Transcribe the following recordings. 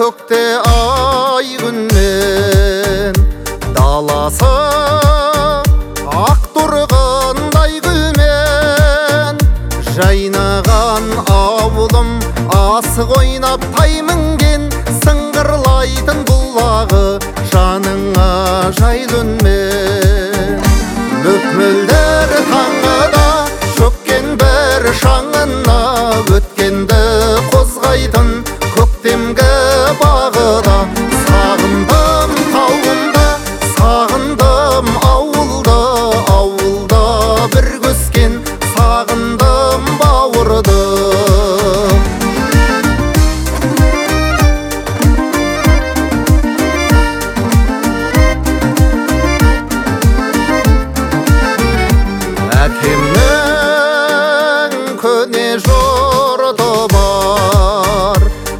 көкте ай күнмен, даласы ақ тұрғандай гүлмен. Жайнаған ауылым асық ойнап тай мінген, сыңғырлайтын бұлағы жаныңа жайлы үнмен. Мөп-мөлдір таңда шөккен бір шаңына, өткенді қозғайтын көктемгі бағыда. Сағындым тауымды, сағындым ауылды, ауылда бір көскен сағындым бауырды. Әкемнің көне жұрты бар,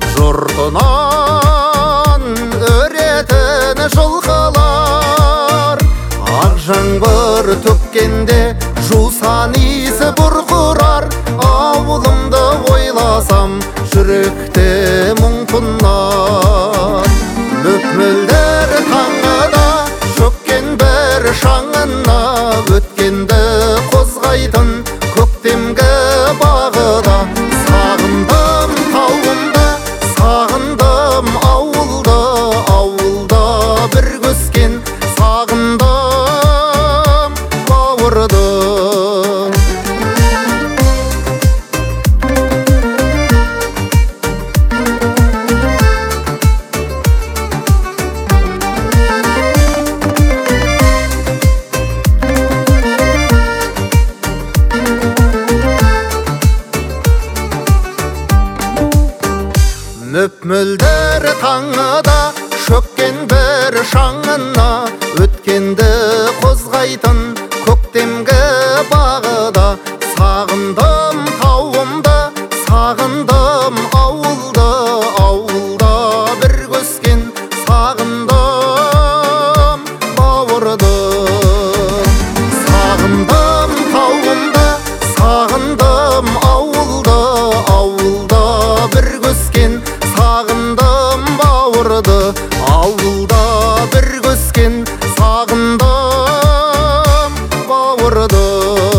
жұртынан өретін жылқылар. Ақ жаңбыр төккенде жусан иісі бұрқырар, ауылымды ойласам жүректе мұң тұнар. Мөп-мөлдір таңда шөккен бір шаңына, өткенді қозғайтын көктемгі бағыда. Сағындым тауымды, сағындым ауылды, ауылда бір көскен сағындым бауырды. Мөп-мөлдір таңда шөккен бір шаңына, өткенді қозғайтын көктемгі бағыда. Сағындым тауымды, сағындым ауылды, ауылда бір көскен сағындым бауырды. Сағындым тауымды, сағындым ауылды, ауылда бір көскен сағындым бауырды, ауылда бір көскен сағындым бауырды.